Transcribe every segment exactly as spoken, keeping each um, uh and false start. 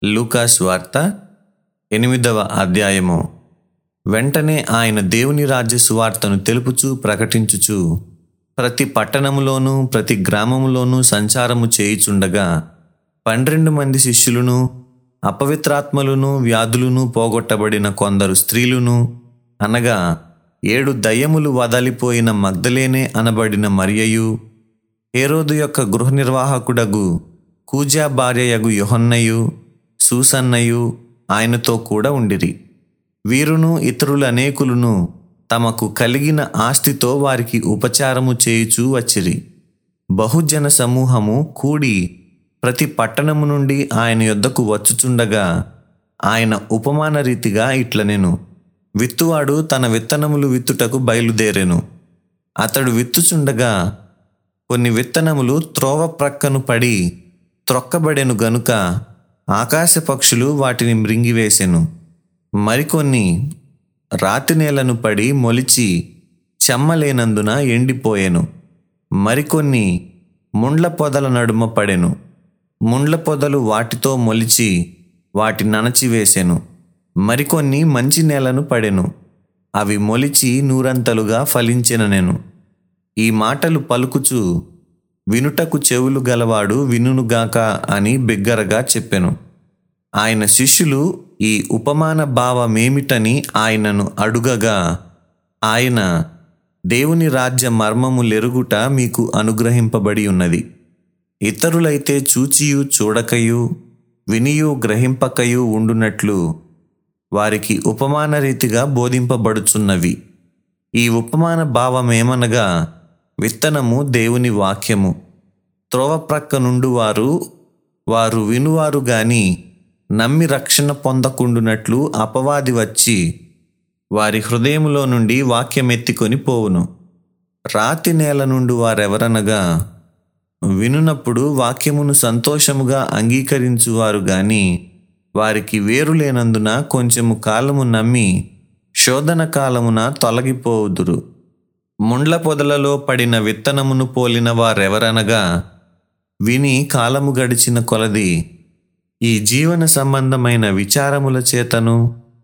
లూకా సువార్త ఎనిమిదవ అధ్యాయము. వెంటనే ఆయన దేవుని రాజ్య సువార్తను తెలుపుచూ ప్రకటించుచు ప్రతి పట్టణములోనూ ప్రతి గ్రామములోనూ సంచారము చేయుచుండగా పన్నెండు మంది శిష్యులను, అపవిత్రాత్మలను, వ్యాధులను పోగొట్టబడిన కొందరు స్త్రీలను, అనగా ఏడు దయ్యములు వదలిపోయిన మగ్దలేనే అనబడిన మరియయు, హేరోదు యొక్క గృహ నిర్వాహకుడగు కూజా భార్యయగు యోహన్నయు, సూసన్నయు ఆయనతో కూడా ఉండిరి. వీరును ఇతరులు అనేకులను తమకు కలిగిన ఆస్తితో వారికి ఉపచారము చేయుచూ వచ్చిరి. బహుజన సమూహము కూడి ప్రతి పట్టణము నుండి ఆయన యొద్దకు వచ్చుచుండగా ఆయన ఉపమాన రీతిగా ఇట్లనెను. విత్తువాడు తన విత్తనములు విత్తుటకు బయలుదేరెను. అతడు విత్తుచుండగా కొన్ని విత్తనములు త్రోవ ప్రక్కను పడి త్రొక్కబడెను గనుక ఆకాశ పక్షులు వాటిని మృంగివేసెను. మరికొన్ని రాతి నేలను పడి మొలిచి చెమ్మలేనందున ఎండిపోయెను. మరికొన్ని ముండ్ల పొదల నడుమ పడెను. ముండ్ల పొదలు వాటితో మొలిచి వాటి నణచివేసెను. మరికొన్ని మంచి నేలను పడెను. అవి మొలిచి నూరంతలుగా ఫలించెననెను. ఈ మాటలు పలుకుచు వినుటకు చెవులు గలవాడు వినుగాక అని బిగ్గరగా చెప్పెను. ఆయన శిష్యులు ఈ ఉపమాన భావమేమిటని ఆయనను అడుగగా ఆయన, దేవుని రాజ్య మర్మములెరుగుట మీకు అనుగ్రహింపబడి ఉన్నది. ఇతరులైతే చూచియు చూడకయు వినియు గ్రహింపకయు ఉండునట్లు వారికి ఉపమాన రీతిగా బోధింపబడుచున్నవి. ఈ ఉపమాన భావమేమనగా, విత్తనము దేవుని వాక్యము. త్రోవ ప్రక్క నుండి వారు వారు వినువారు గాని నమ్మి రక్షణ పొందకుండునట్లు అపవాది వచ్చి వారి హృదయములో నుండి వాక్యమెత్తికొని పోవును. రాతి నేల నుండి వారెవరనగా, వినునప్పుడు వాక్యమును సంతోషముగా అంగీకరించువారు గాని వారికి వేరు లేనందున కొంచెము కాలము నమ్మి శోధన కాలమున తొలగిపోవుదురు. ముండ్ల పొదలలో పడిన విత్తనమును పోలిన వారెవరనగా, విని కాలము గడిచిన కొలది ఈ జీవన సంబంధమైన విచారముల చేతను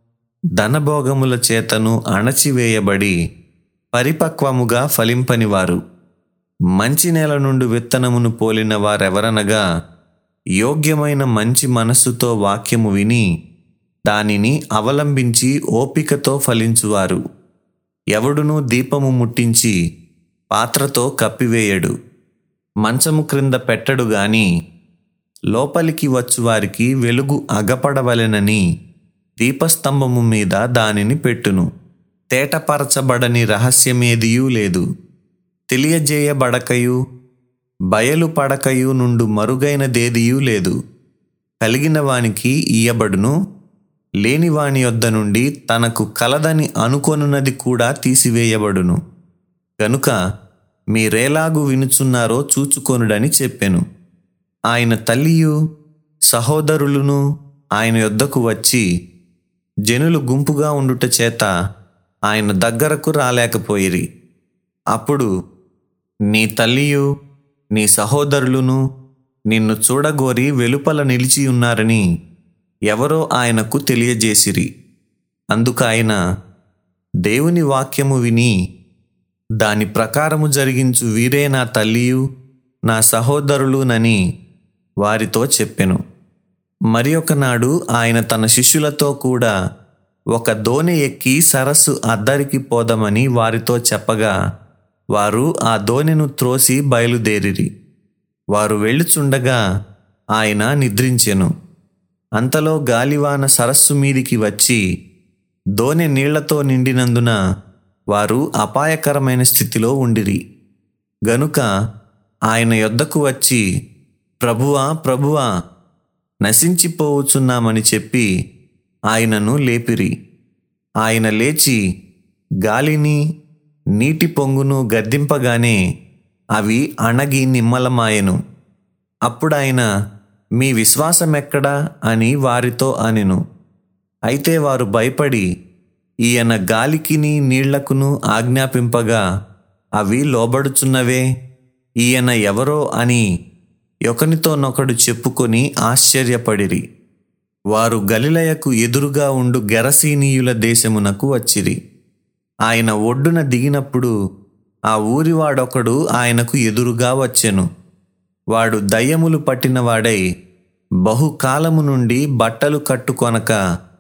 ధనభోగముల చేతను అణచివేయబడి పరిపక్వముగా ఫలింపనివారు. మంచి నేల నుండి విత్తనమును పోలిన వారెవరనగా, యోగ్యమైన మంచి మనస్సుతో వాక్యము విని దానిని అవలంబించి ఓపికతో ఫలించువారు. ఎవడునూ దీపము ముట్టించి పాత్రతో కప్పివేయడు, మంచము క్రింద పెట్టడు గాని లోపలికి వచ్చువారికి వెలుగు అగపడవలెనని దీపస్తంభము మీద దానిని పెట్టును. తేటపరచబడని రహస్యమేదియూ లేదు, తెలియజేయబడకయు బయలుపడకయు నుండు మరుగైనదేదియూ లేదు. కలిగిన వానికి ఇయ్యబడును, లేనివాని యొద్ద నుండి తనకు కలదని అనుకొనున్నది కూడా తీసివేయబడును. గనుక మీరేలాగు వినుచున్నారో చూచుకొనుడని చెప్పెను. ఆయన తల్లియు సహోదరులను ఆయన యొద్దకు వచ్చి జనులు గుంపుగా ఉండుట చేత ఆయన దగ్గరకు రాలేకపోయిరి. అప్పుడు, నీ తల్లియు నీ సహోదరులను నిన్ను చూడగోరి వెలుపల నిలిచియున్నారని ఎవరో ఆయనకు తెలియజేసిరి. అందుకాయన, దేవుని వాక్యము విని దాని ప్రకారము జరిగించు వీరే నా తల్లియు నా సహోదరులునని వారితో చెప్పెను. మరి ఒకనాడు ఆయన తన శిష్యులతో కూడా ఒక దోణి ఎక్కి సరస్సు అద్దరికి పోదామని వారితో చెప్పగా వారు ఆ దోణిను త్రోసి బయలుదేరిరి. వారు వెళ్ళుచుండగా ఆయన నిద్రించెను. అంతలో గాలివాన సరస్సు మీదికి వచ్చి దోణి నీళ్లతో నిండినందున వారు అపాయకరమైన స్థితిలో ఉండిరి. గనుక ఆయన యొద్దకు వచ్చి, ప్రభువా ప్రభువా, నశించిపోవచ్చున్నామని చెప్పి ఆయనను లేపిరి. ఆయన లేచి గాలిని నీటి పొంగును గద్దింపగానే అవి అణగి నిమ్మలమాయెను. అప్పుడాయన, మీ విశ్వాసమెక్కడా అని వారితో అనెను. అయితే వారు భయపడి ఈయన గాలికిని నీళ్లకును ఆజ్ఞాపింపగా అవి లోబడుచున్నవే, ఈయన ఎవరో అని ఒకనితోనొకడు చెప్పుకొని ఆశ్చర్యపడిరి. వారు గలిలయకు ఎదురుగా ఉండు గెరసీనీయుల దేశమునకు వచ్చిరి. ఆయన ఒడ్డున దిగినప్పుడు ఆ ఊరివాడొకడు ఆయనకు ఎదురుగా వచ్చెను. వాడు దయ్యములు పట్టినవాడై బహుకాలము నుండి బట్టలు కట్టుకొనక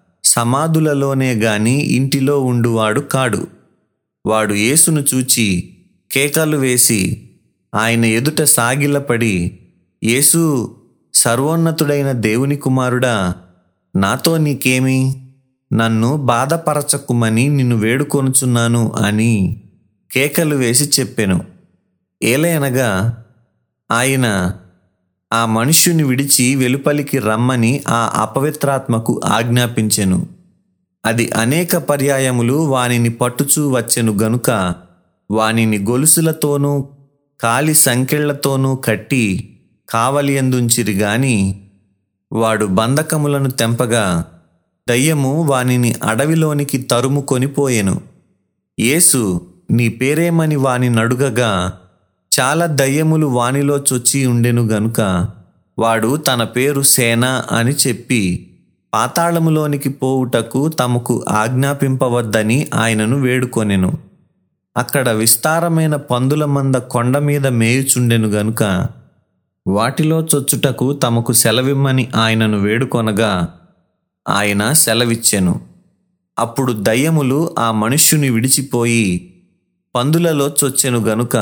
సమాధులలోనే గాని ఇంటిలో ఉండువాడు కాడు. వాడు యేసును చూచి కేకలు వేసి ఆయన ఎదుట సాగిలపడి, యేసు, సర్వోన్నతుడైన దేవుని కుమారుడా, నాతో నీకేమి? నన్ను బాధపరచకుమని నిన్ను వేడుకొనుచున్నాను అని కేకలు వేసి చెప్పెను. ఏలయనగా ఆయన ఆ మనుష్యుని విడిచి వెలుపలికి రమ్మని ఆ అపవిత్రాత్మకు ఆజ్ఞాపించెను. అది అనేక పర్యాయములు వానిని పట్టుచూ వచ్చెను గనుక వానిని గొలుసులతోనూ కాలి సంకెళ్లతోనూ కట్టి కావలియందుంచిరి గాని వాడు బంధకములను తెంపగా దయ్యము వానిని అడవిలోనికి తరుముకొని పోయెను. యేసు నీ పేరేమని వాని నడుగగా చాలా దయ్యములు వానిలో చొచ్చి ఉండెను గనుక వాడు తన పేరు సేన అని చెప్పి పాతాళములోనికి పోవుటకు తమకు ఆజ్ఞాపింపవద్దని ఆయనను వేడుకొనెను. అక్కడ విస్తారమైన పందుల మంద కొండ మీద మేయుచుండెను గనుక వాటిలో చొచ్చుటకు తమకు సెలవిమ్మని ఆయనను వేడుకొనగా ఆయన సెలవిచ్చెను. అప్పుడు దయ్యములు ఆ మనుష్యుని విడిచిపోయి పందులలో చొచ్చెను గనుక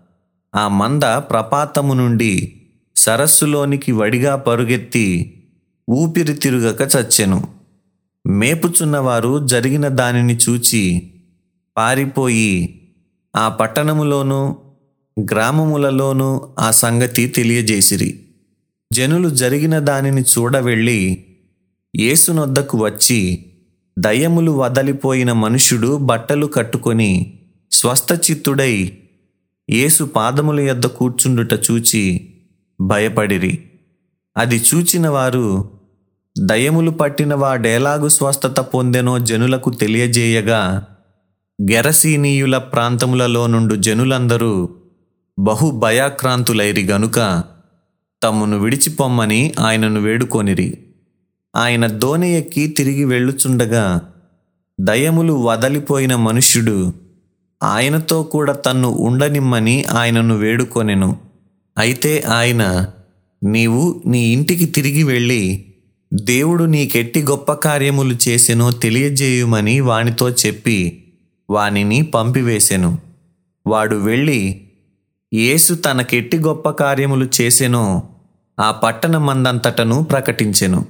ఆ మంద ప్రపాతము నుండి సరస్సులోనికి వడిగా పరుగెత్తి ఊపిరి తిరుగక చచ్చెను. మేపుచున్నవారు జరిగిన దానిని చూచి పారిపోయి ఆ పట్టణములోనూ గ్రామములలోనూ ఆ సంగతి తెలియజేసిరి. జనులు జరిగిన దానిని చూడవెళ్ళి యేసునొద్దకు వచ్చి దయ్యములు వదలిపోయిన మనుష్యుడు బట్టలు కట్టుకొని స్వస్థచిత్తుడై యేసు పాదముల యొద్ద కూర్చుండుట చూచి భయపడిరి. అది చూచిన వారు దయ్యములు పట్టిన వాడేలాగు స్వస్థత పొందెనో జనులకు తెలియజేయగా గెరసీనీయుల ప్రాంతములలో నుండు జనులందరూ బహు భయాక్రాంతులైరి గనుక తమ్మును విడిచిపొమ్మని ఆయనను వేడుకొనిరి. ఆయన దోణి ఎక్కి తిరిగి వెళ్ళుచుండగా దయ్యములు వదలిపోయిన మనుష్యుడు ఆయనతో కూడా తన్ను ఉండనిమ్మని ఆయనను వేడుకొనెను. అయితే ఆయన, నీవు నీ ఇంటికి తిరిగి వెళ్ళి దేవుడు నీకెట్టి గొప్ప కార్యములు చేసెనో తెలియజేయుమని వానితో చెప్పి వానిని పంపివేసెను. వాడు వెళ్ళి యేసు తనకెట్టి గొప్ప కార్యములు చేసెనో ఆ పట్టణమందంతటను ప్రకటించెను.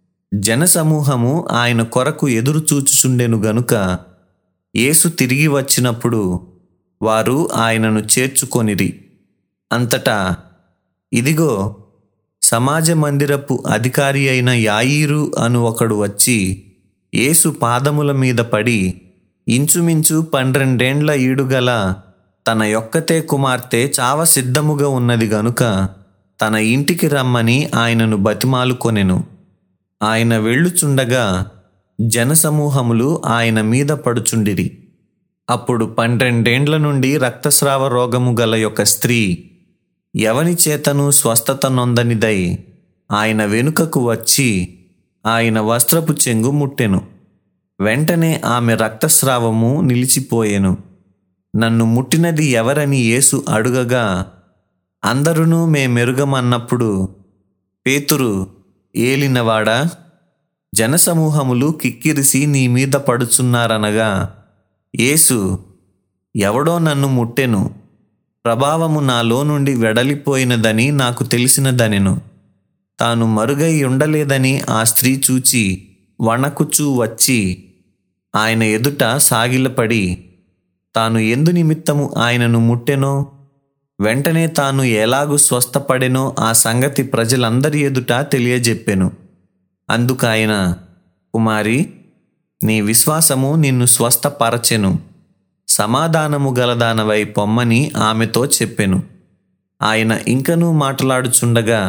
జనసమూహము ఆయన కొరకు ఎదురు చూచుచుండెను గనుక యేసు తిరిగి వచ్చినప్పుడు వారు ఆయనను చేర్చుకొనిరి. అంతటా ఇదిగో, సమాజ మందిరపు అధికారి అయిన యాయీరు అను ఒకడు వచ్చి యేసు పాదముల మీద పడి, ఇంచుమించు పన్నెండేండ్ల ఈడుగల తన యొక్కతే కుమార్తె చావ సిద్ధముగా ఉన్నది గనుక తన ఇంటికి రమ్మని ఆయనను బతిమాలుకొనెను. ఆయన వెళ్ళుచుండగా జనసమూహములు ఆయన మీద పడుచుండిరి. అప్పుడు పన్నెండేండ్ల నుండి రక్తస్రావ రోగము గల యొక్క స్త్రీ ఎవని చేతను స్వస్థత నొందనిదై ఆయన వెనుకకు వచ్చి ఆయన వస్త్రపు చెంగు ముట్టెను. వెంటనే ఆమె రక్తస్రావము నిలిచిపోయెను. నన్ను ముట్టినది ఎవరని యేసు అడుగగా అందరునూ మేమెరుగమన్నప్పుడు పేతురు, ఏలినవాడా, జనసమూహములు కిక్కిరిసి నీ మీద పడుచున్నారనగా యేసు, ఎవడో నన్ను ముట్టెను, ప్రభావము నాలో నుండి వెడలిపోయినదని నాకు తెలిసినదనెను. తాను మరుగై ఉండలేదని ఆ స్త్రీ చూచి వణకుచూ వచ్చి ఆయన ఎదుట సాగిలపడి తాను ఎందు నిమిత్తము ఆయనను ముట్టెనో వెంటనే తాను ఎలాగు స్వస్థపడెనో ఆ సంగతి ప్రజలందరి ఎదుట తెలియజెప్పెను. అందుకాయన, కుమారి, నీ విశ్వాసము నిన్ను స్వస్థపరచెను, సమాధానము గలదానవై పొమ్మని ఆమెతో చెప్పెను. ఆయన ఇంకనూ మాట్లాడుచుండగా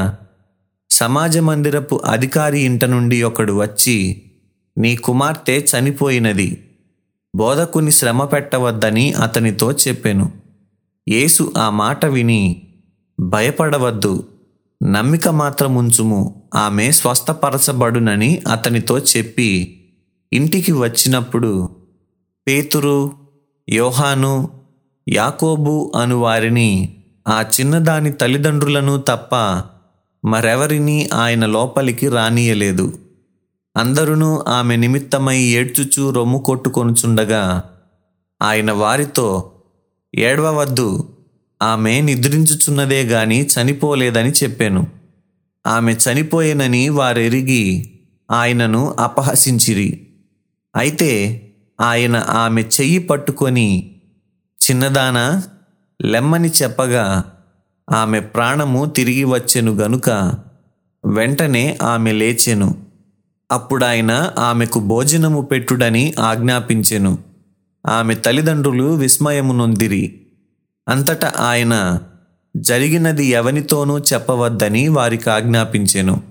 సమాజ మందిరపు అధికారి ఇంట నుండి ఒకడు వచ్చి, నీ కుమార్తె చనిపోయినది, బోధకుని శ్రమ పెట్టవద్దని అతనితో చెప్పెను. యేసు ఆ మాట విని, భయపడవద్దు, నమ్మిక మాత్రం ఉంచుము, ఆమె స్వస్థపరచబడునని అతనితో చెప్పి ఇంటికి వచ్చినప్పుడు పేతురు, యోహాను, యాకోబు అను వారిని, ఆ చిన్నదాని తల్లిదండ్రులను తప్ప మరెవరినీ ఆయన లోపలికి రానీయలేదు. అందరూ ఆమె నిమిత్తమై ఏడ్చుచూ రొమ్ము కొట్టుకొనుచుండగా ఆయన వారితో, ఏడవవద్దు, ఆమె నిద్రించుచున్నదే గాని చనిపోలేదని చెప్పాను. ఆమె చనిపోయేనని వారెరిగి ఆయనను అపహసించిరి. అయితే ఆయన ఆమె చెయ్యి పట్టుకొని, చిన్నదానా, లెమ్మని చెప్పగా ఆమె ప్రాణము తిరిగి వచ్చెను గనుక వెంటనే ఆమె లేచెను. అప్పుడాయన ఆమెకు భోజనము పెట్టుడని ఆజ్ఞాపించెను. ఆమె తల్లిదండ్రులు విస్మయము నొందిరి. అంతటా ఆయన జరిగినది ఎవనితోనూ చెప్పవద్దని వారికి ఆజ్ఞాపించెను.